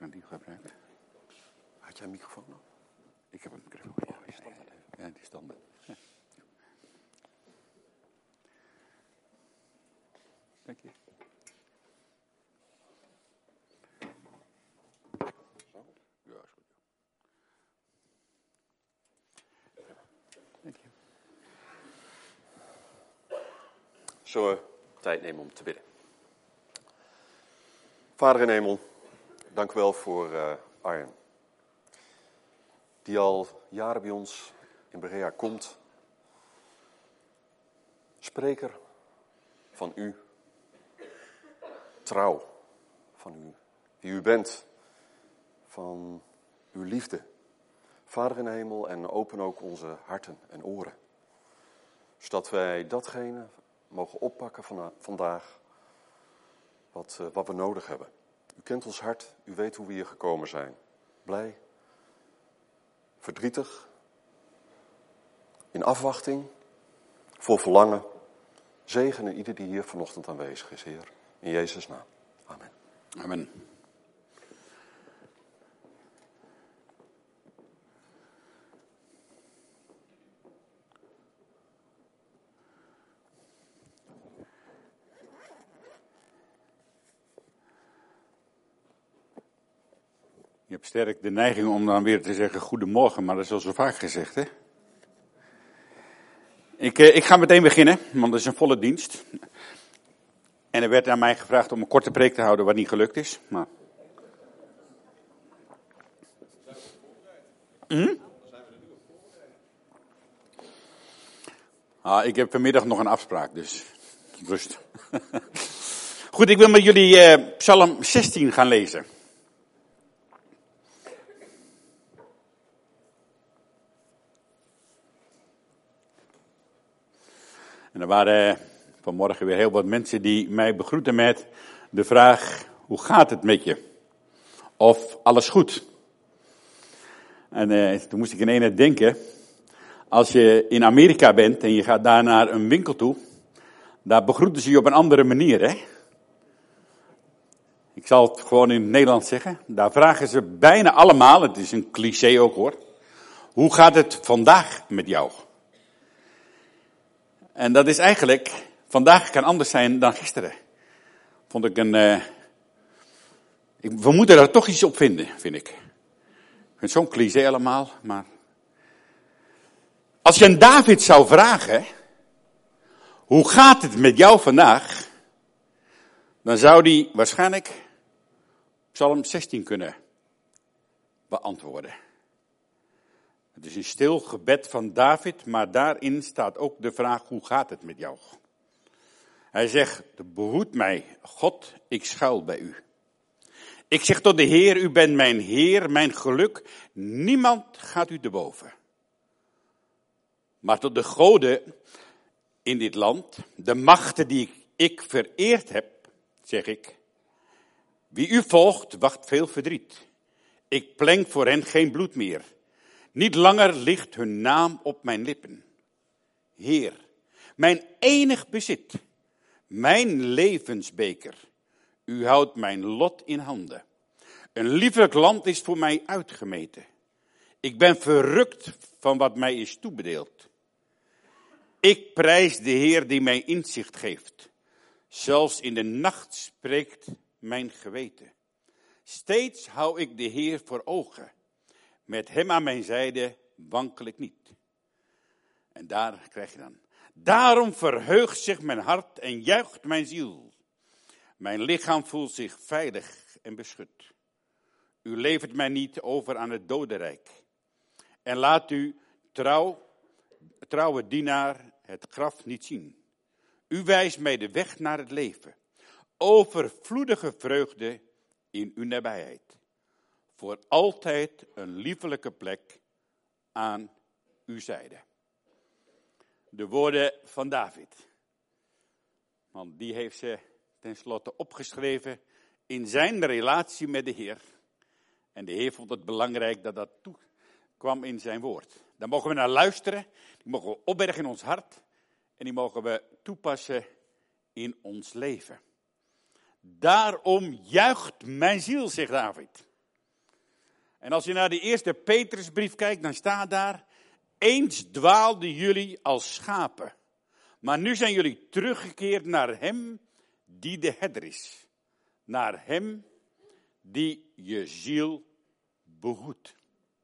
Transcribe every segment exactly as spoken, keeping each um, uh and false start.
kan die gebruiken. Had jij een microfoon nog? Ik heb een microfoon. Ja, ja, ja, ja, die standaard. Ja. Dank je. Zo? Ja, is goed. Dank je. Zullen we tijd nemen om te bidden? Vader in hemel, dank u wel voor uh, Arjen. Die al jaren bij ons in Berea komt. Spreker van u. Trouw van u. Wie u bent. Van uw liefde. Vader in hemel, en open ook onze harten en oren. Zodat wij datgene mogen oppakken van, vandaag wat, uh, wat we nodig hebben. U kent ons hart, u weet hoe we hier gekomen zijn. Blij, verdrietig, in afwachting, vol verlangen. Zegenen ieder die hier vanochtend aanwezig is, Heer. In Jezus' naam. Amen. Amen. Je hebt sterk de neiging om dan weer te zeggen goedemorgen, maar dat is al zo vaak gezegd, hè? Ik, eh, ik ga meteen beginnen, want het is een volle dienst. En er werd aan mij gevraagd om een korte preek te houden, wat niet gelukt is. Maar... Hm? Ah, ik heb vanmiddag nog een afspraak, dus rust. Goed, ik wil met jullie eh, Psalm zestien gaan lezen. En er waren vanmorgen weer heel wat mensen die mij begroeten met de vraag, hoe gaat het met je? Of alles goed? En uh, toen moest ik in ene denken, als je in Amerika bent en je gaat daar naar een winkel toe, daar begroeten ze je op een andere manier, hè? Ik zal het gewoon in het Nederlands zeggen. Daar vragen ze bijna allemaal, het is een cliché ook hoor, hoe gaat het vandaag met jou? En dat is eigenlijk, vandaag kan anders zijn dan gisteren. Vond ik een, uh, ik, we moeten daar toch iets op vinden, vind ik. Ik vind het zo'n cliché allemaal, maar. Als je aan David zou vragen, hoe gaat het met jou vandaag? Dan zou hij waarschijnlijk Psalm zestien kunnen beantwoorden. Het is een stil gebed van David, maar daarin staat ook de vraag, hoe gaat het met jou? Hij zegt, behoed mij, God, ik schuil bij u. Ik zeg tot de Heer, u bent mijn Heer, mijn geluk. Niemand gaat u te boven. Maar tot de goden in dit land, de machten die ik vereerd heb, zeg ik, wie u volgt, wacht veel verdriet. Ik pleng voor hen geen bloed meer. Niet langer ligt hun naam op mijn lippen. Heer, mijn enig bezit, mijn levensbeker. U houdt mijn lot in handen. Een lieflijk land is voor mij uitgemeten. Ik ben verrukt van wat mij is toebedeeld. Ik prijs de Heer die mij inzicht geeft. Zelfs in de nacht spreekt mijn geweten. Steeds hou ik de Heer voor ogen. Met hem aan mijn zijde wankel ik niet. En daar krijg je dan. Daarom verheugt zich mijn hart en juicht mijn ziel. Mijn lichaam voelt zich veilig en beschut. U levert mij niet over aan het dodenrijk. En laat u trouw, trouwe dienaar het graf niet zien. U wijst mij de weg naar het leven. Overvloedige vreugde in uw nabijheid. Voor altijd een liefelijke plek aan uw zijde. De woorden van David. Want die heeft ze tenslotte opgeschreven in zijn relatie met de Heer. En de Heer vond het belangrijk dat dat toekwam in zijn woord. Daar mogen we naar luisteren. Die mogen we opbergen in ons hart. En die mogen we toepassen in ons leven. Daarom juicht mijn ziel, zegt David. En als je naar de eerste Petrusbrief kijkt, dan staat daar: eens dwaalden jullie als schapen, maar nu zijn jullie teruggekeerd naar hem die de herder is. Naar hem die je ziel behoedt.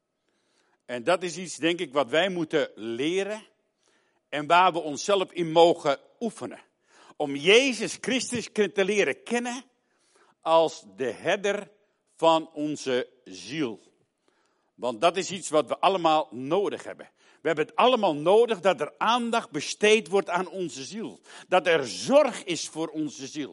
En dat is iets, denk ik, wat wij moeten leren en waar we onszelf in mogen oefenen. Om Jezus Christus te leren kennen als de herder van onze ziel. Want dat is iets wat we allemaal nodig hebben. We hebben het allemaal nodig dat er aandacht besteed wordt aan onze ziel. Dat er zorg is voor onze ziel.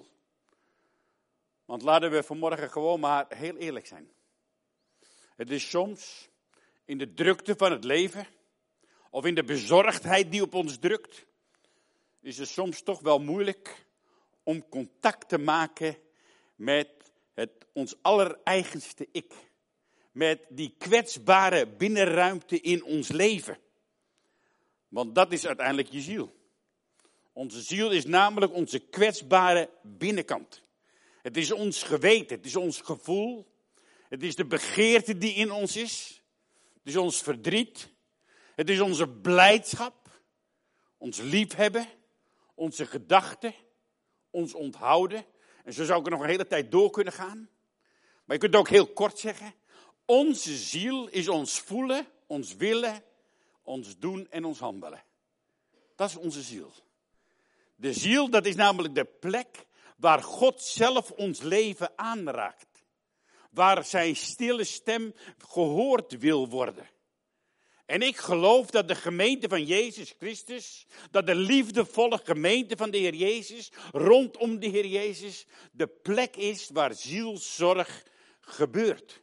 Want laten we vanmorgen gewoon maar heel eerlijk zijn. Het is soms in de drukte van het leven, of in de bezorgdheid die op ons drukt, is het soms toch wel moeilijk om contact te maken met het ons allereigenste ik. Met die kwetsbare binnenruimte in ons leven. Want dat is uiteindelijk je ziel. Onze ziel is namelijk onze kwetsbare binnenkant. Het is ons geweten, het is ons gevoel. Het is de begeerte die in ons is. Het is ons verdriet. Het is onze blijdschap. Ons liefhebben. Onze gedachten. Ons onthouden. En zo zou ik er nog een hele tijd door kunnen gaan. Maar je kunt het ook heel kort zeggen. Onze ziel is ons voelen, ons willen, ons doen en ons handelen. Dat is onze ziel. De ziel, dat is namelijk de plek waar God zelf ons leven aanraakt. Waar zijn stille stem gehoord wil worden. En ik geloof dat de gemeente van Jezus Christus, dat de liefdevolle gemeente van de Heer Jezus, rondom de Heer Jezus, de plek is waar zielzorg gebeurt.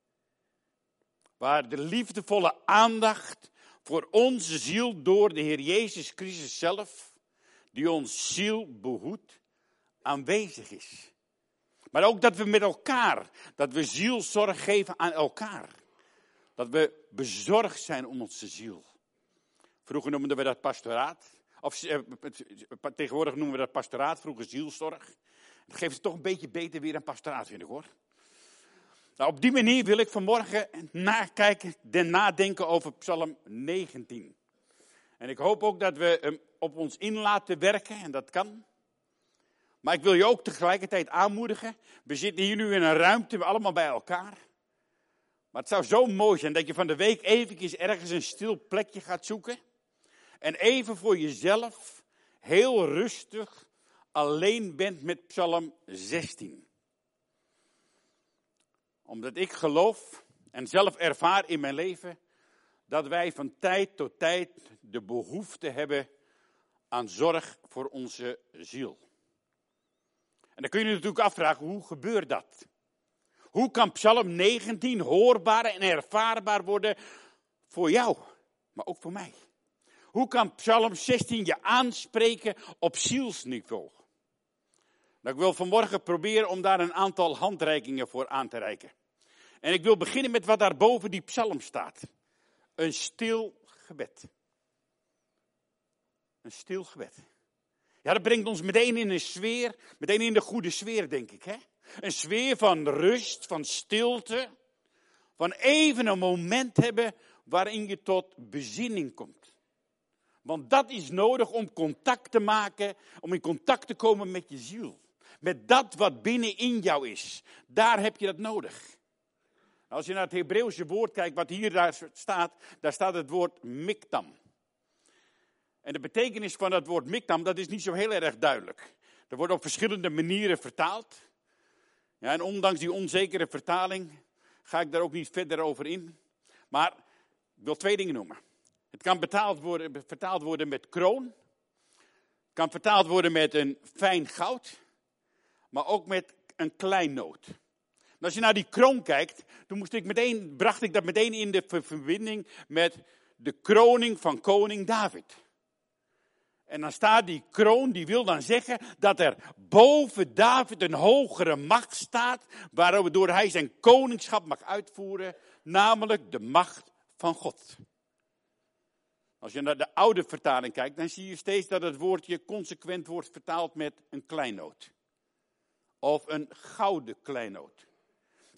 Waar de liefdevolle aandacht voor onze ziel door de Heer Jezus Christus zelf, die ons ziel behoedt, aanwezig is. Maar ook dat we met elkaar, dat we zielzorg geven aan elkaar. Dat we bezorgd zijn om onze ziel. Vroeger noemden we dat pastoraat. Of eh, tegenwoordig noemen we dat pastoraat, vroeger zielzorg. Dat geeft het toch een beetje beter weer aan pastoraat, vind ik hoor. Nou, op die manier wil ik vanmorgen nakijken en nadenken over Psalm negentien. En ik hoop ook dat we hem op ons in laten werken, en dat kan. Maar ik wil je ook tegelijkertijd aanmoedigen. We zitten hier nu in een ruimte, we allemaal bij elkaar. Maar het zou zo mooi zijn dat je van de week eventjes ergens een stil plekje gaat zoeken. En even voor jezelf heel rustig alleen bent met Psalm zestien. Omdat ik geloof en zelf ervaar in mijn leven dat wij van tijd tot tijd de behoefte hebben aan zorg voor onze ziel. En dan kun je je natuurlijk afvragen, hoe gebeurt dat? Hoe kan Psalm negentien hoorbaar en ervaarbaar worden voor jou, maar ook voor mij? Hoe kan Psalm zestien je aanspreken op zielsniveau? Nou, ik wil vanmorgen proberen om daar een aantal handreikingen voor aan te reiken. En ik wil beginnen met wat daar boven die psalm staat. Een stil gebed. Een stil gebed. Ja, dat brengt ons meteen in een sfeer, meteen in de goede sfeer, denk ik. Hè? Een sfeer van rust, van stilte. Van even een moment hebben waarin je tot bezinning komt. Want dat is nodig om contact te maken, om in contact te komen met je ziel. Met dat wat binnenin jou is. Daar heb je dat nodig. Als je naar het Hebreeuwse woord kijkt, wat hier daar staat, daar staat het woord miktam. En de betekenis van dat woord miktam, dat is niet zo heel erg duidelijk. Er wordt op verschillende manieren vertaald. Ja, en ondanks die onzekere vertaling ga ik daar ook niet verder over in. Maar ik wil twee dingen noemen. Het kan betaald worden, vertaald worden met kroon. Het kan vertaald worden met een fijn goud. Maar ook met een kleinoot. En als je naar die kroon kijkt, toen moest ik meteen, bracht ik dat meteen in de verbinding met de kroning van koning David. En dan staat die kroon, die wil dan zeggen dat er boven David een hogere macht staat, waardoor hij zijn koningschap mag uitvoeren, namelijk de macht van God. Als je naar de oude vertaling kijkt, dan zie je steeds dat het woordje consequent wordt vertaald met een kleinoot. Of een gouden kleinoot.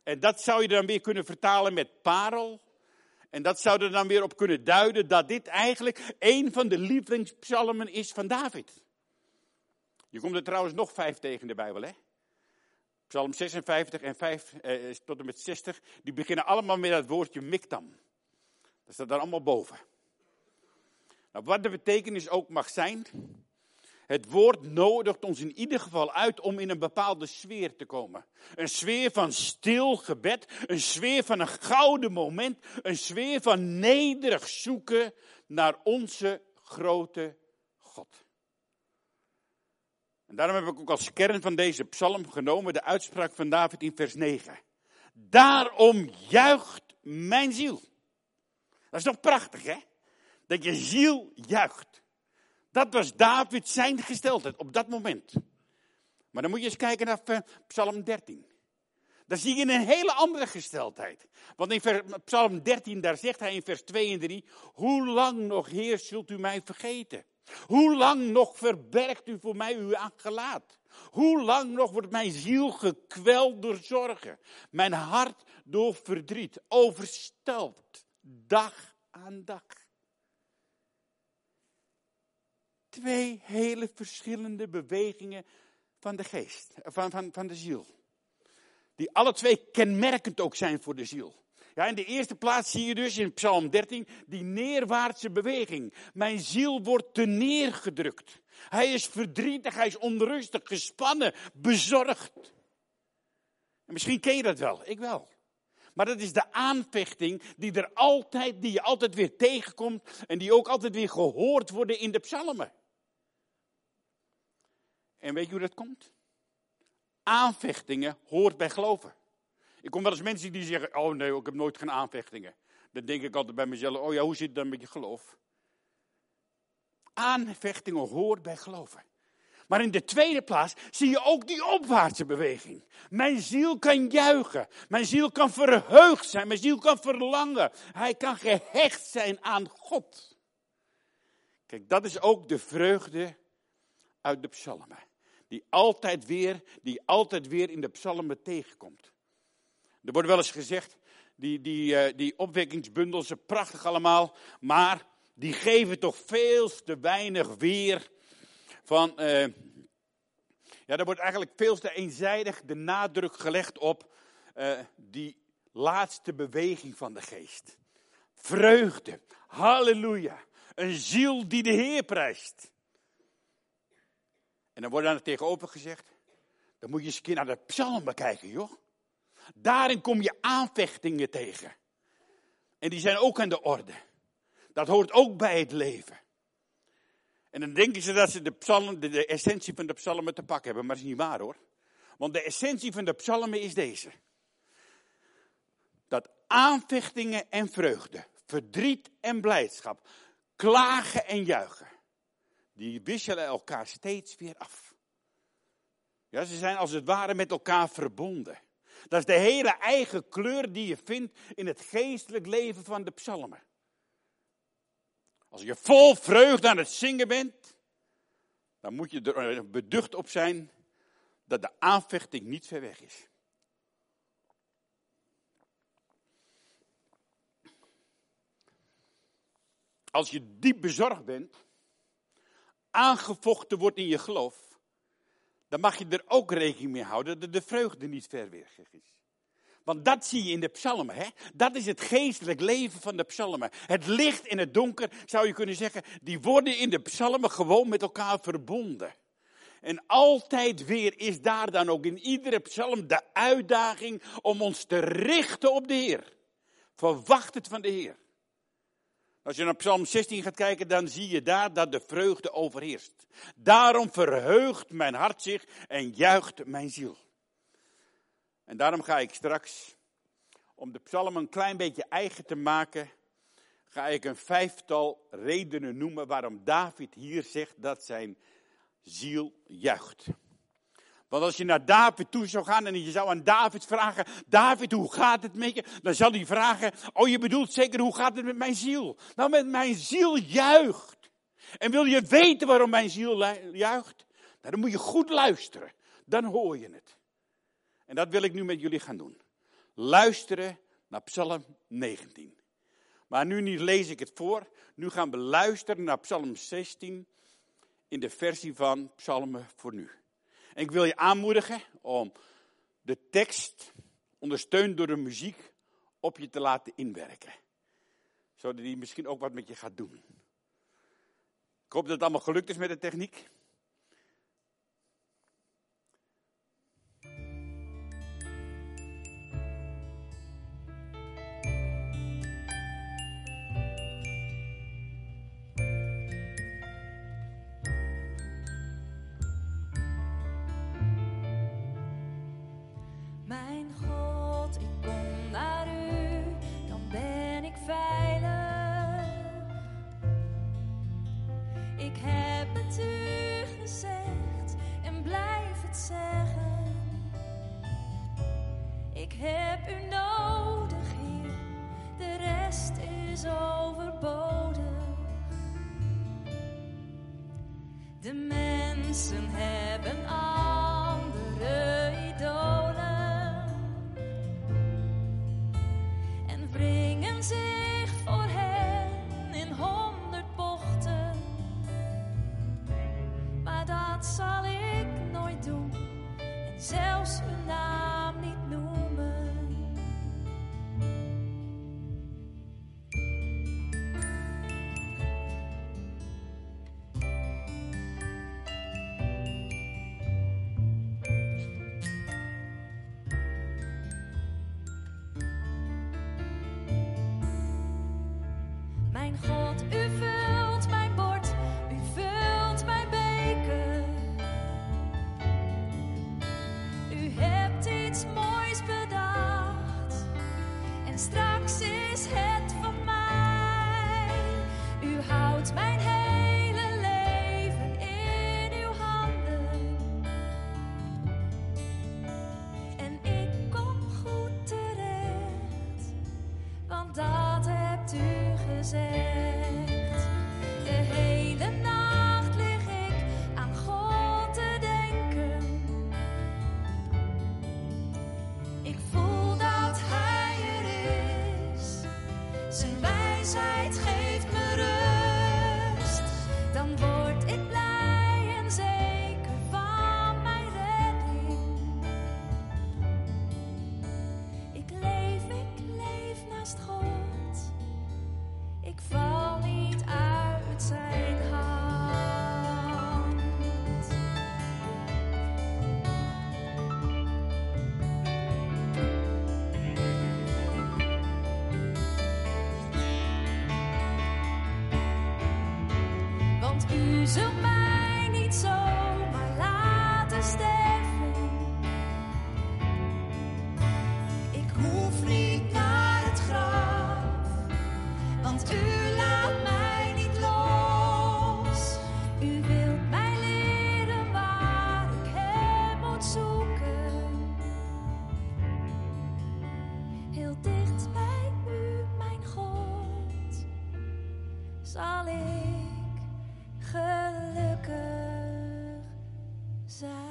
En dat zou je dan weer kunnen vertalen met parel. En dat zou er dan weer op kunnen duiden dat dit eigenlijk een van de lievelingspsalmen is van David. Je komt er trouwens nog vijf tegen in de Bijbel, hè? Psalm zesenvijftig en vijf eh, tot en met zestig, die beginnen allemaal met het woordje miktam. Dat staat daar allemaal boven. Nou, wat de betekenis ook mag zijn, het woord nodigt ons in ieder geval uit om in een bepaalde sfeer te komen. Een sfeer van stil gebed, een sfeer van een gouden moment, een sfeer van nederig zoeken naar onze grote God. En daarom heb ik ook als kern van deze psalm genomen de uitspraak van David in vers negen. Daarom juicht mijn ziel. Dat is toch prachtig, hè? Dat je ziel juicht. Dat was David zijn gesteldheid op dat moment. Maar dan moet je eens kijken naar psalm dertien. Daar zie je een hele andere gesteldheid. Want in psalm dertien, daar zegt hij in vers twee en drie. Hoe lang nog, Heer, zult u mij vergeten? Hoe lang nog verbergt u voor mij uw gelaat? Hoe lang nog wordt mijn ziel gekweld door zorgen? Mijn hart door verdriet, overstelpt, dag aan dag. Twee hele verschillende bewegingen van de geest, van, van, van de ziel. Die alle twee kenmerkend ook zijn voor de ziel. Ja, in de eerste plaats zie je dus in psalm dertien die neerwaartse beweging. Mijn ziel wordt te neergedrukt. Hij is verdrietig, hij is onrustig, gespannen, bezorgd. En misschien ken je dat wel, ik wel. Maar dat is de aanvechting die, er altijd, die je altijd weer tegenkomt en die ook altijd weer gehoord worden in de psalmen. En weet je hoe dat komt? Aanvechtingen hoort bij geloven. Ik kom wel eens mensen die zeggen, oh nee, ik heb nooit geen aanvechtingen. Dan denk ik altijd bij mezelf, oh ja, hoe zit het dan met je geloof? Aanvechtingen hoort bij geloven. Maar in de tweede plaats zie je ook die opwaartse beweging. Mijn ziel kan juichen. Mijn ziel kan verheugd zijn. Mijn ziel kan verlangen. Hij kan gehecht zijn aan God. Kijk, dat is ook de vreugde uit de psalmen. Die altijd weer, die altijd weer in de psalmen tegenkomt. Er wordt wel eens gezegd, die, die, uh, die opwekkingsbundels zijn prachtig allemaal, maar die geven toch veel te weinig weer van, uh, ja, er wordt eigenlijk veel te eenzijdig de nadruk gelegd op uh, die laatste beweging van de geest. Vreugde, halleluja, een ziel die de Heer prijst. En dan wordt daar tegenover gezegd, dan moet je eens een keer naar de psalmen kijken, joh. Daarin kom je aanvechtingen tegen. En die zijn ook aan de orde. Dat hoort ook bij het leven. En dan denken ze dat ze de, psalmen, de, de essentie van de psalmen te pakken hebben. Maar dat is niet waar hoor. Want de essentie van de psalmen is deze. Dat aanvechtingen en vreugde, verdriet en blijdschap, klagen en juichen, die wisselen elkaar steeds weer af. Ja, ze zijn als het ware met elkaar verbonden. Dat is de hele eigen kleur die je vindt in het geestelijk leven van de psalmen. Als je vol vreugde aan het zingen bent, dan moet je er beducht op zijn dat de aanvechting niet ver weg is. Als je diep bezorgd bent, aangevochten wordt in je geloof, dan mag je er ook rekening mee houden dat de vreugde niet ver weg is. Want dat zie je in de psalmen. Hè? Dat is het geestelijk leven van de psalmen. Het licht en het donker, zou je kunnen zeggen, die worden in de psalmen gewoon met elkaar verbonden. En altijd weer is daar dan ook in iedere psalm de uitdaging om ons te richten op de Heer. Verwacht het van de Heer. Als je naar psalm zestien gaat kijken, dan zie je daar dat de vreugde overheerst. Daarom verheugt mijn hart zich en juicht mijn ziel. En daarom ga ik straks, om de psalm een klein beetje eigen te maken, ga ik een vijftal redenen noemen waarom David hier zegt dat zijn ziel juicht. Want als je naar David toe zou gaan en je zou aan David vragen, David, hoe gaat het met je? Dan zal hij vragen, oh je bedoelt zeker, hoe gaat het met mijn ziel? Nou, met mijn ziel juicht. En wil je weten waarom mijn ziel juicht? Nou, dan moet je goed luisteren. Dan hoor je het. En dat wil ik nu met jullie gaan doen. luisteren naar Psalm negentien. Maar nu niet lees ik het voor. Nu gaan we luisteren naar Psalm zestien in de versie van Psalmen voor nu. En ik wil je aanmoedigen om de tekst, ondersteund door de muziek, op je te laten inwerken. Zodat die misschien ook wat met je gaat doen. Ik hoop dat het allemaal gelukt is met de techniek. Mijn God, ik kom naar u, dan ben ik veilig. Ik heb het u gezegd en blijf het zeggen. Ik heb u nodig, Heer, de rest is overbodig. De mensen hebben andere idolen. Brengen zich voor hen in honderd bochten. Maar dat zal ik nooit doen en zelfs hun naam niet noemen. Mijn God, u vult mijn bord, u vult mijn beker. U hebt iets moois bedacht en straks is het van mij. U houdt mijn hele leven in uw handen. En ik kom goed terecht, want dat hebt u gezegd. De hele nacht lig ik aan God te denken. Ik voel dat Hij er is. Zijn wijsheid geeft me rust. Dan word ik blij en zeker van mijn redding. Ik leef, ik leef naast God. Ik val niet uit zijn hand. Want u zult mij niet zomaar laten sterven. Ik hoef niet naar het graf, want u laat mij niet los. U wilt mij leren waar ik hem moet zoeken. Heel dicht bij u, mijn God, zal ik gelukkig zijn.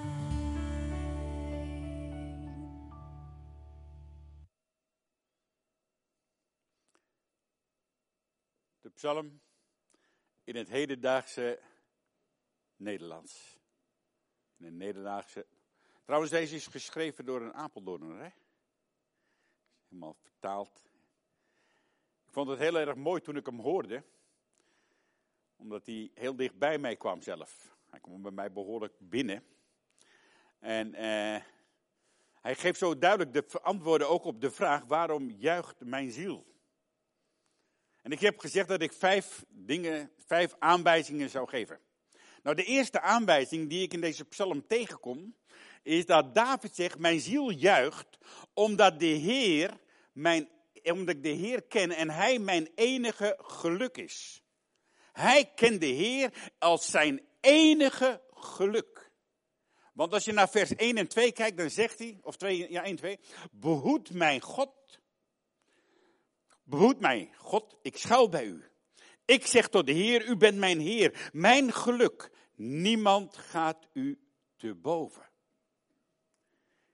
De psalm in het hedendaagse Nederlands. In het hedendaagse. Trouwens, deze is geschreven door een Apeldoorner, hè? Helemaal vertaald. Ik vond het heel erg mooi toen ik hem hoorde. Omdat hij heel dicht bij mij kwam zelf. Hij kwam bij mij behoorlijk binnen. En eh, hij geeft zo duidelijk de antwoorden ook op de vraag: waarom juicht mijn ziel? En ik heb gezegd dat ik vijf dingen, vijf aanwijzingen zou geven. Nou, de eerste aanwijzing die ik in deze psalm tegenkom, is dat David zegt: mijn ziel juicht, omdat de Heer mijn, omdat ik de Heer ken en Hij mijn enige geluk is. Hij kent de Heer als zijn enige geluk. Want als je naar vers één en twee kijkt, dan zegt hij, of twee, ja, één, twee, behoed mijn God. Behoed mij, God, ik schuil bij u. Ik zeg tot de Heer, u bent mijn Heer, mijn geluk. Niemand gaat u te boven.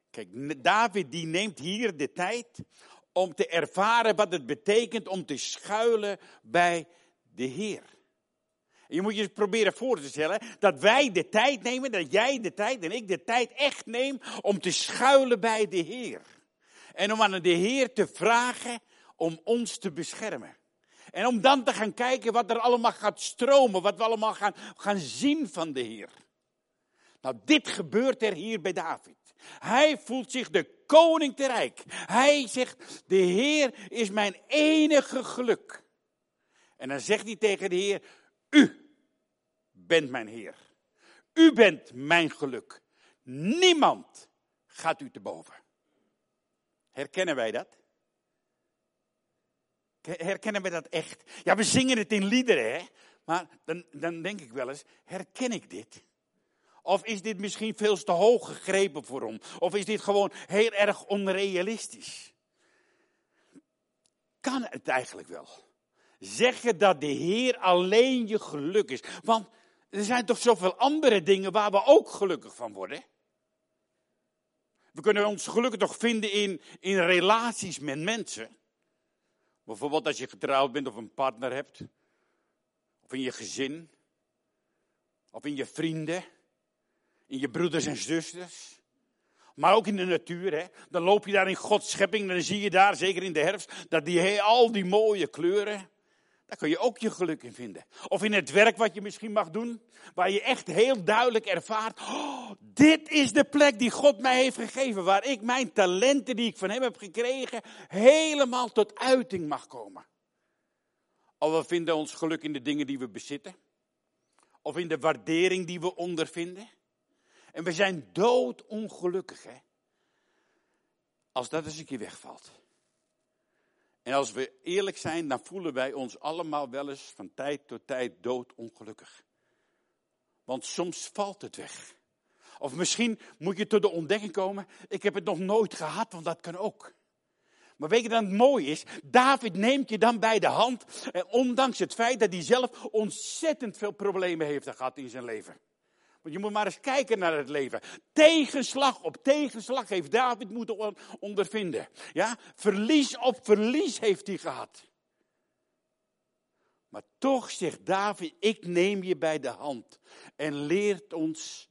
Kijk, David die neemt hier de tijd om te ervaren wat het betekent om te schuilen bij de Heer. En je moet je eens proberen voor te stellen dat wij de tijd nemen, dat jij de tijd en ik de tijd echt neem om te schuilen bij de Heer. En om aan de Heer te vragen om ons te beschermen. En om dan te gaan kijken wat er allemaal gaat stromen, wat we allemaal gaan, gaan zien van de Heer. Nou, dit gebeurt er hier bij David. Hij voelt zich de koning te rijk. Hij zegt, de Heer is mijn enige geluk. En dan zegt hij tegen de Heer, u bent mijn Heer. U bent mijn geluk. Niemand gaat u te boven. Herkennen wij dat? Herkennen wij dat echt? Ja, we zingen het in liederen, hè? Maar dan, dan denk ik wel eens, herken ik dit? Of is dit misschien veel te hoog gegrepen voor hem? Of is dit gewoon heel erg onrealistisch? Kan het eigenlijk wel? Zeggen dat de Heer alleen je geluk is. Want er zijn toch zoveel andere dingen waar we ook gelukkig van worden? We kunnen ons gelukkig toch vinden in, in relaties met mensen. Bijvoorbeeld als je getrouwd bent of een partner hebt. Of in je gezin. Of in je vrienden. In je broeders en zusters. Maar ook in de natuur. Hè? Dan loop je daar in Gods schepping. En dan zie je daar, zeker in de herfst, dat die, al die mooie kleuren. Daar kun je ook je geluk in vinden. Of in het werk wat je misschien mag doen. Waar je echt heel duidelijk ervaart. Oh, dit is de plek die God mij heeft gegeven. Waar ik mijn talenten die ik van hem heb gekregen. Helemaal tot uiting mag komen. Of we vinden ons geluk in de dingen die we bezitten. Of in de waardering die we ondervinden. En we zijn doodongelukkig, hè. Als dat eens een keer wegvalt. En als we eerlijk zijn, dan voelen wij ons allemaal wel eens van tijd tot tijd doodongelukkig. Want soms valt het weg. Of misschien moet je tot de ontdekking komen, ik heb het nog nooit gehad, want dat kan ook. Maar weet je dan het mooie is? David neemt je dan bij de hand. En ondanks het feit dat hij zelf ontzettend veel problemen heeft gehad in zijn leven. Want je moet maar eens kijken naar het leven. Tegenslag op tegenslag heeft David moeten ondervinden. Ja? Verlies op verlies heeft hij gehad. Maar toch zegt David, ik neem je bij de hand. En leert ons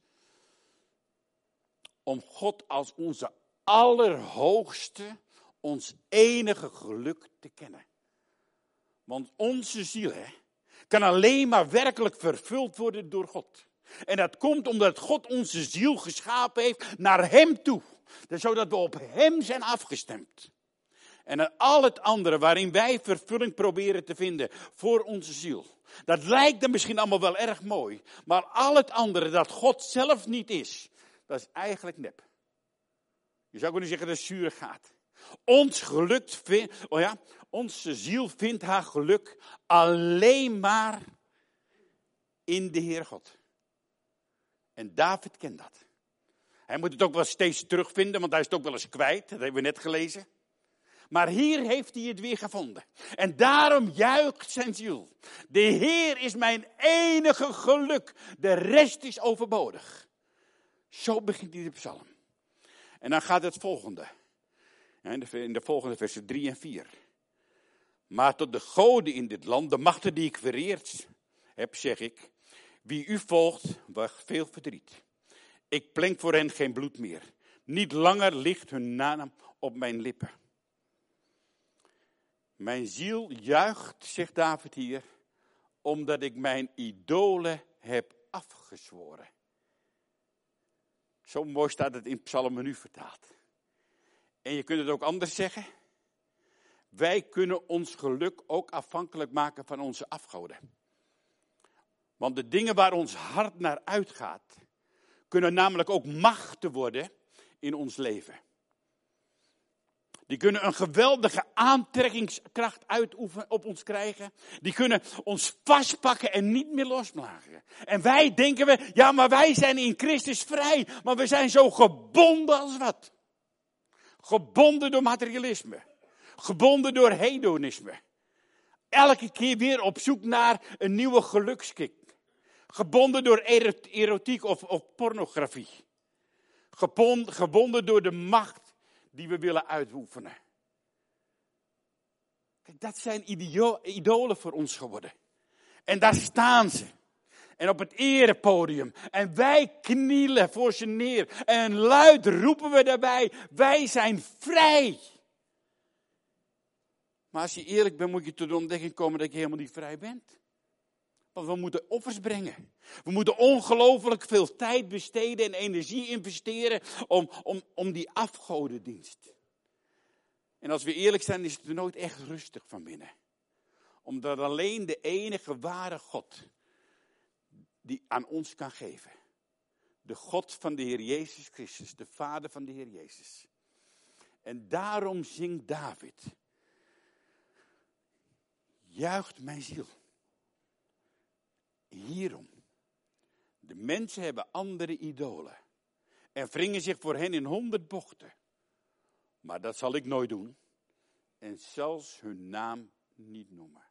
om God als onze allerhoogste, ons enige geluk te kennen. Want onze ziel hè, kan alleen maar werkelijk vervuld worden door God. En dat komt omdat God onze ziel geschapen heeft naar hem toe. Zodat we op hem zijn afgestemd. En aan al het andere waarin wij vervulling proberen te vinden voor onze ziel. Dat lijkt dan misschien allemaal wel erg mooi. Maar al het andere dat God zelf niet is, dat is eigenlijk nep. Je zou kunnen zeggen dat het zure gaat. Ons geluk, vind, oh ja, onze ziel vindt haar geluk alleen maar in de Heer God. En David kent dat. Hij moet het ook wel steeds terugvinden, want hij is het ook wel eens kwijt. Dat hebben we net gelezen. Maar hier heeft hij het weer gevonden. En daarom juicht zijn ziel. De Heer is mijn enige geluk. De rest is overbodig. Zo begint hij de psalm. En dan gaat het volgende. In de volgende versen drie en vier. Maar tot de goden in dit land, de machten die ik vereerd heb, zeg ik. Wie u volgt, wacht veel verdriet. Ik plenk voor hen geen bloed meer. Niet langer ligt hun naam op mijn lippen. Mijn ziel juicht, zegt David hier, omdat ik mijn idolen heb afgezworen. Zo mooi staat het in Psalm nu vertaald. En je kunt het ook anders zeggen. Wij kunnen ons geluk ook afhankelijk maken van onze afgoden. Want de dingen waar ons hart naar uitgaat, kunnen namelijk ook machten worden in ons leven. Die kunnen een geweldige aantrekkingskracht uitoefenen op ons krijgen. Die kunnen ons vastpakken en niet meer loslaten. En wij denken we, ja maar wij zijn in Christus vrij. Maar we zijn zo gebonden als wat? Gebonden door materialisme. Gebonden door hedonisme. Elke keer weer op zoek naar een nieuwe gelukskick. Gebonden door erotiek of, of pornografie. Gebonden, gebonden door de macht die we willen uitoefenen. Kijk, dat zijn idio- idolen voor ons geworden. En daar staan ze. En op het erepodium. En wij knielen voor ze neer. En luid roepen we daarbij, wij zijn vrij. Maar als je eerlijk bent, moet je tot de ontdekking komen dat je helemaal niet vrij bent. Want we moeten offers brengen. We moeten ongelooflijk veel tijd besteden en energie investeren om, om, om die afgodendienst. En als we eerlijk zijn, is het er nooit echt rustig van binnen. Omdat alleen de enige ware God die aan ons kan geven. De God van de Heer Jezus Christus, de Vader van de Heer Jezus. En daarom zingt David. Juicht mijn ziel. Hierom. De mensen hebben andere idolen. En wringen zich voor hen in honderd bochten. Maar dat zal ik nooit doen. En zelfs hun naam niet noemen.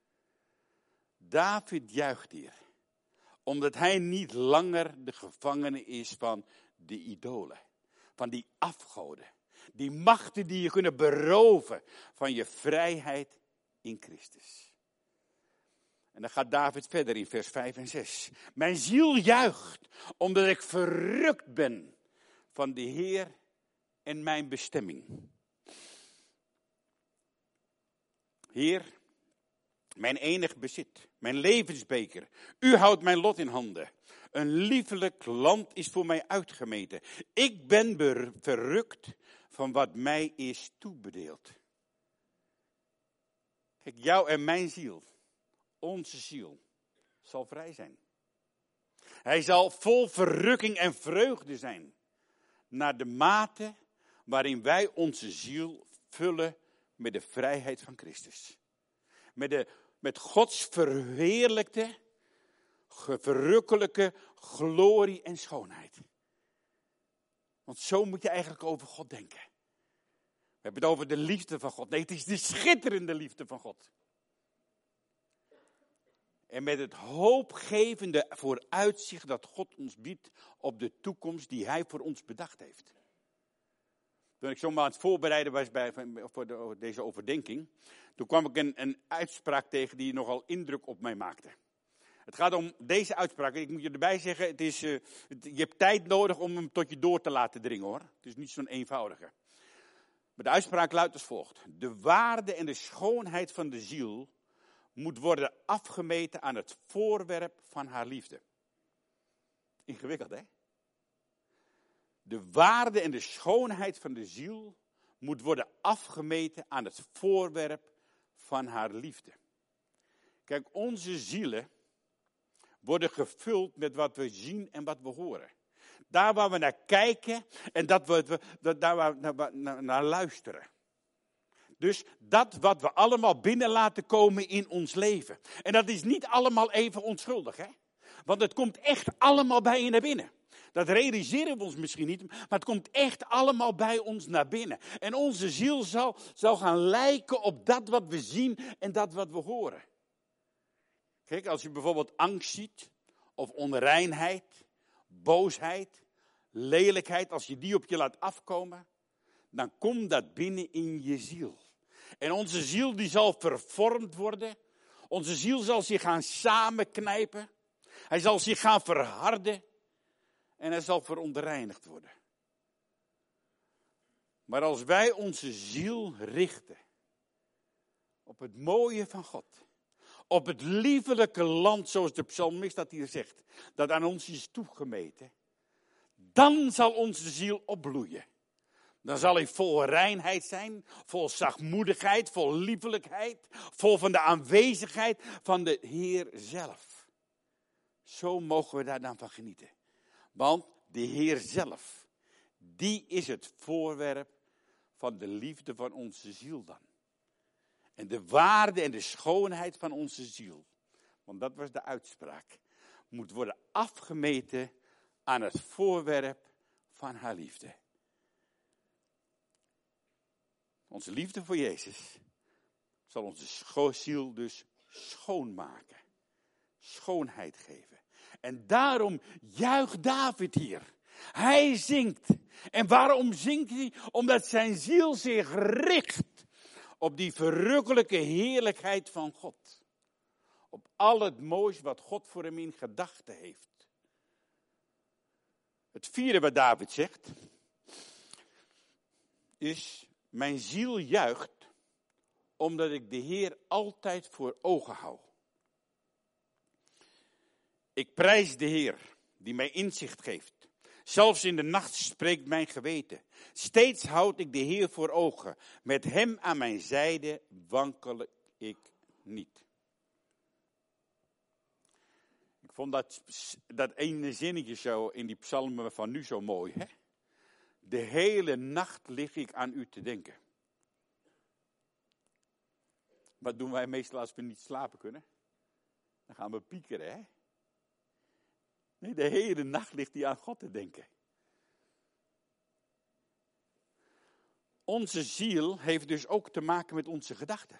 David juicht hier. Omdat hij niet langer de gevangene is van de idolen. Van die afgoden. Die machten die je kunnen beroven van je vrijheid in Christus. En dan gaat David verder in vers vijf en zes. Mijn ziel juicht, omdat ik verrukt ben van de Heer en mijn bestemming. Heer, mijn enig bezit, mijn levensbeker, u houdt mijn lot in handen. Een liefelijk land is voor mij uitgemeten. Ik ben ber- verrukt van wat mij is toebedeeld. Kijk, jou en mijn ziel, onze ziel, zal vrij zijn. Hij zal vol verrukking en vreugde zijn. Naar de mate waarin wij onze ziel vullen met de vrijheid van Christus. Met, de, met Gods verheerlijkte, verrukkelijke glorie en schoonheid. Want zo moet je eigenlijk over God denken. We hebben het over de liefde van God. Nee, het is de schitterende liefde van God. En met het hoopgevende vooruitzicht dat God ons biedt op de toekomst die Hij voor ons bedacht heeft. Toen ik zomaar aan het voorbereiden was bij, voor de, deze overdenking, toen kwam ik een, een uitspraak tegen die nogal indruk op mij maakte. Het gaat om deze uitspraak. Ik moet je erbij zeggen, het is, uh, het, je hebt tijd nodig om hem tot je door te laten dringen hoor. Het is niet zo'n eenvoudige. Maar de uitspraak luidt als volgt. De waarde en de schoonheid van de ziel moet worden afgemeten aan het voorwerp van haar liefde. Ingewikkeld, hè? De waarde en de schoonheid van de ziel moet worden afgemeten aan het voorwerp van haar liefde. Kijk, onze zielen worden gevuld met wat we zien en wat we horen. Daar waar we naar kijken en dat we, dat, daar waar we naar, naar, naar luisteren. Dus dat wat we allemaal binnen laten komen in ons leven. En dat is niet allemaal even onschuldig, hè? Want het komt echt allemaal bij je naar binnen. Dat realiseren we ons misschien niet, maar het komt echt allemaal bij ons naar binnen. En onze ziel zal, zal gaan lijken op dat wat we zien en dat wat we horen. Kijk, als je bijvoorbeeld angst ziet, of onreinheid, boosheid, lelijkheid, als je die op je laat afkomen, dan komt dat binnen in je ziel. En onze ziel die zal vervormd worden. Onze ziel zal zich gaan samenknijpen. Hij zal zich gaan verharden. En hij zal verontreinigd worden. Maar als wij onze ziel richten op het mooie van God. Op het liefelijke land, zoals de psalmist dat hier zegt. Dat aan ons is toegemeten. Dan zal onze ziel opbloeien. Dan zal hij vol reinheid zijn, vol zachtmoedigheid, vol liefelijkheid, vol van de aanwezigheid van de Heer zelf. Zo mogen we daar dan van genieten. Want de Heer zelf, die is het voorwerp van de liefde van onze ziel dan. En de waarde en de schoonheid van onze ziel, want dat was de uitspraak, moet worden afgemeten aan het voorwerp van haar liefde. Onze liefde voor Jezus zal onze scho- ziel dus schoonmaken. Schoonheid geven. En daarom juicht David hier. Hij zingt. En waarom zingt hij? Omdat zijn ziel zich richt op die verrukkelijke heerlijkheid van God. Op al het moois wat God voor hem in gedachten heeft. Het vierde wat David zegt, is: mijn ziel juicht, omdat ik de Heer altijd voor ogen hou. Ik prijs de Heer, die mij inzicht geeft. Zelfs in de nacht spreekt mijn geweten. Steeds houd ik de Heer voor ogen. Met hem aan mijn zijde wankel ik niet. Ik vond dat, dat ene zinnetje zo in die psalmen van nu zo mooi. Hè? De hele nacht lig ik aan u te denken. Wat doen wij meestal als we niet slapen kunnen? Dan gaan we piekeren, hè? Nee, de hele nacht ligt hij aan God te denken. Onze ziel heeft dus ook te maken met onze gedachten.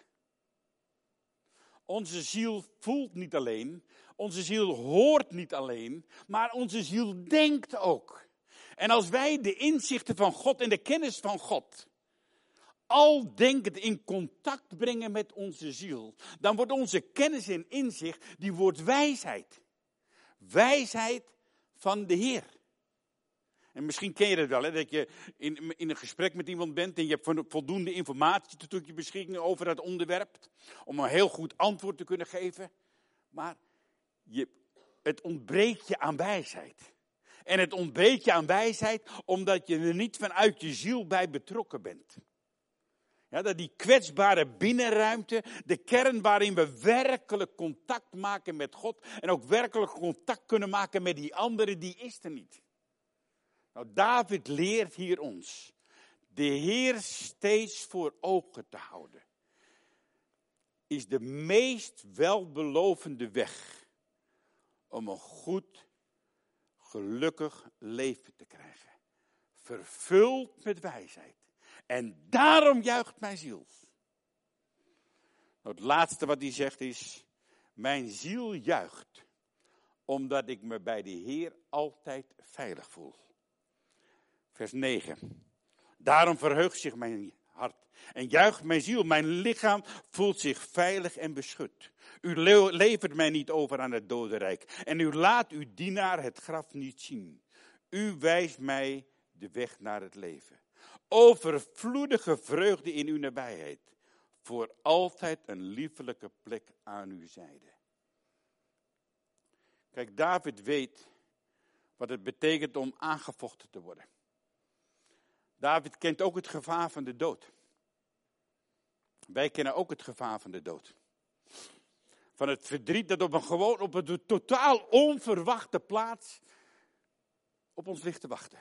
Onze ziel voelt niet alleen, onze ziel hoort niet alleen, maar onze ziel denkt ook. En als wij de inzichten van God en de kennis van God al denkend in contact brengen met onze ziel, dan wordt onze kennis en inzicht, die wordt wijsheid. Wijsheid van de Heer. En misschien ken je dat wel, hè, dat je in, in een gesprek met iemand bent en je hebt voldoende informatie tot je beschikking over het onderwerp, om een heel goed antwoord te kunnen geven. Maar je, het ontbreekt je aan wijsheid. En het ontbreekt je aan wijsheid omdat je er niet vanuit je ziel bij betrokken bent. Ja, dat die kwetsbare binnenruimte, de kern waarin we werkelijk contact maken met God en ook werkelijk contact kunnen maken met die anderen, die is er niet. Nou, David leert hier ons de Heer steeds voor ogen te houden. Is de meest welbelovende weg om een goed, gelukkig leven te krijgen. Vervuld met wijsheid. En daarom juicht mijn ziel. Nou, het laatste wat hij zegt is: mijn ziel juicht, omdat ik me bij de Heer altijd veilig voel. Vers negen. Daarom verheugt zich mijn hart en juicht mijn ziel. Mijn lichaam voelt zich veilig en beschut. U levert mij niet over aan het dodenrijk. En u laat uw dienaar het graf niet zien. U wijst mij de weg naar het leven. Overvloedige vreugde in uw nabijheid. Voor altijd een liefelijke plek aan uw zijde. Kijk, David weet wat het betekent om aangevochten te worden. David kent ook het gevaar van de dood. Wij kennen ook het gevaar van de dood. Van het verdriet dat op een gewoon, op een totaal onverwachte plaats op ons ligt te wachten.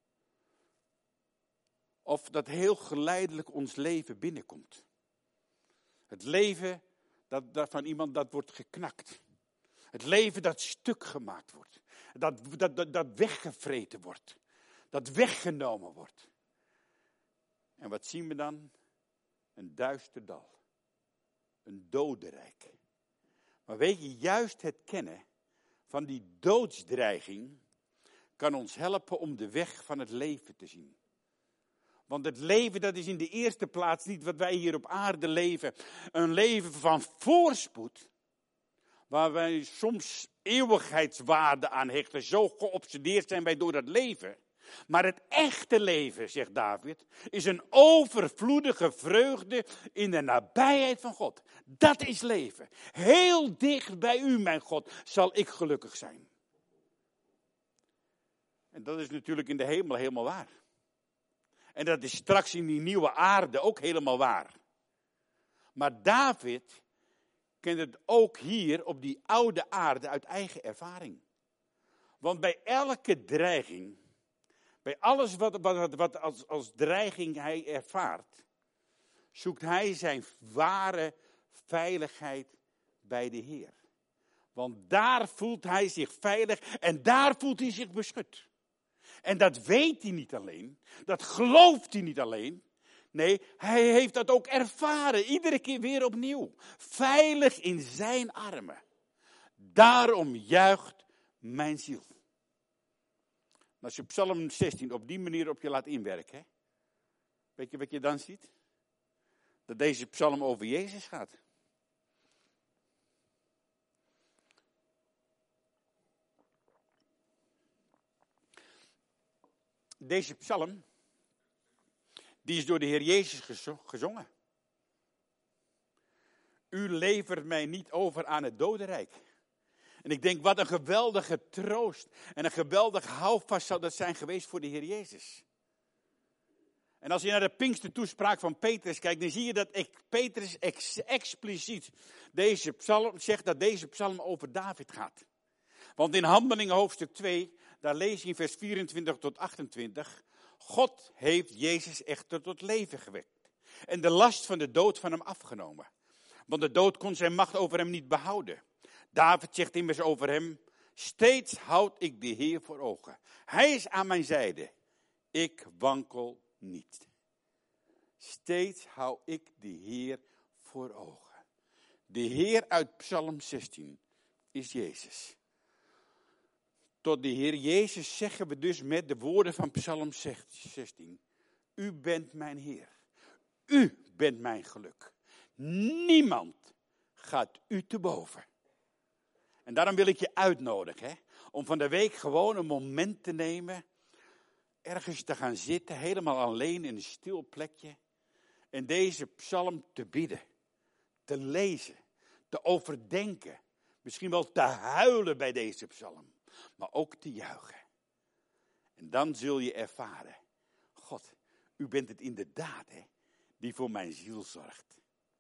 Of dat heel geleidelijk ons leven binnenkomt. Het leven dat, dat van iemand dat wordt geknakt. Het leven dat stuk gemaakt wordt. Dat, dat, dat, dat weggevreten wordt. Dat weggenomen wordt. En wat zien we dan? Een duister dal. Een dodenrijk. Maar weet je, juist het kennen van die doodsdreiging kan ons helpen om de weg van het leven te zien. Want het leven, dat is in de eerste plaats niet wat wij hier op aarde leven. Een leven van voorspoed. Waar wij soms eeuwigheidswaarde aan hechten. Zo geobsedeerd zijn wij door dat leven. Maar het echte leven, zegt David, is een overvloedige vreugde in de nabijheid van God. Dat is leven. Heel dicht bij u, mijn God, zal ik gelukkig zijn. En dat is natuurlijk in de hemel helemaal waar. En dat is straks in die nieuwe aarde ook helemaal waar. Maar David kent het ook hier op die oude aarde uit eigen ervaring. Want bij elke dreiging, bij alles wat, wat, wat als, als dreiging hij ervaart, zoekt hij zijn ware veiligheid bij de Heer. Want daar voelt hij zich veilig en daar voelt hij zich beschut. En dat weet hij niet alleen, dat gelooft hij niet alleen. Nee, hij heeft dat ook ervaren, iedere keer weer opnieuw. Veilig in zijn armen. Daarom juicht mijn ziel. als je Psalm zestien op die manier op je laat inwerken, hè, weet je wat je dan ziet? Dat deze psalm over Jezus gaat. Deze psalm, die is door de Heer Jezus gezo- gezongen. U levert mij niet over aan het dodenrijk. En ik denk, wat een geweldige troost en een geweldig houvast zou dat zijn geweest voor de Heer Jezus. En als je naar de Pinkstertoespraak van Petrus kijkt, dan zie je dat ik, Petrus ex, expliciet deze psalm zegt dat deze psalm over David gaat. Want in Handelingen hoofdstuk twee, daar lees je in vers vierentwintig tot achtentwintig, God heeft Jezus echter tot leven gewekt en de last van de dood van hem afgenomen. Want de dood kon zijn macht over hem niet behouden. David zegt immers over hem, steeds houd ik de Heer voor ogen. Hij is aan mijn zijde, ik wankel niet. Steeds hou ik de Heer voor ogen. De Heer uit Psalm zestien is Jezus. Tot de Heer Jezus zeggen we dus met de woorden van Psalm zestien. U bent mijn Heer. U bent mijn geluk. Niemand gaat u te boven. En daarom wil ik je uitnodigen, hè, om van de week gewoon een moment te nemen, ergens te gaan zitten, helemaal alleen in een stil plekje, en deze psalm te bidden, te lezen, te overdenken, misschien wel te huilen bij deze psalm, maar ook te juichen. En dan zul je ervaren, God, u bent het inderdaad, hè, die voor mijn ziel zorgt.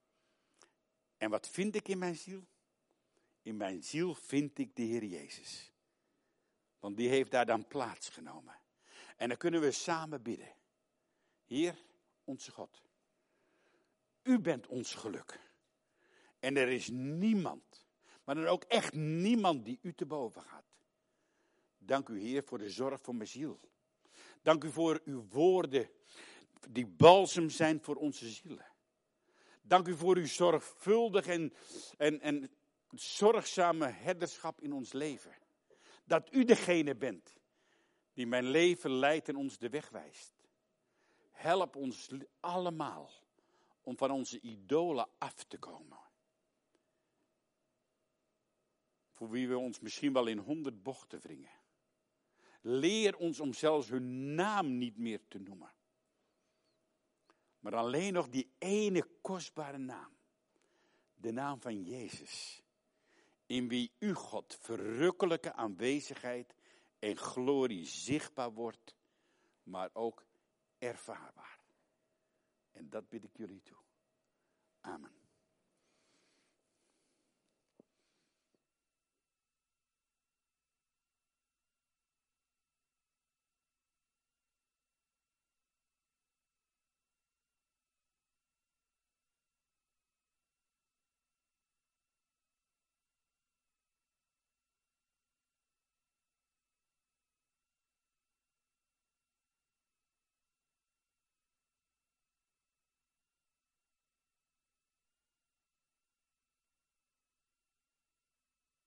En wat vind ik in mijn ziel? In mijn ziel vind ik de Heer Jezus. Want die heeft daar dan plaats genomen. En dan kunnen we samen bidden. Heer, onze God. U bent ons geluk. En er is niemand, maar dan ook echt niemand die u te boven gaat. Dank u, Heer, voor de zorg voor mijn ziel. Dank u voor uw woorden die balsem zijn voor onze zielen. Dank u voor uw zorgvuldig en, en, en zorgzame herderschap in ons leven. Dat u degene bent die mijn leven leidt en ons de weg wijst. Help ons allemaal om van onze idolen af te komen. Voor wie we ons misschien wel in honderd bochten wringen. Leer ons om zelfs hun naam niet meer te noemen. Maar alleen nog die ene kostbare naam. De naam van Jezus. In wie u, God, verrukkelijke aanwezigheid en glorie zichtbaar wordt. Maar ook ervaarbaar. En dat bid ik jullie toe. Amen.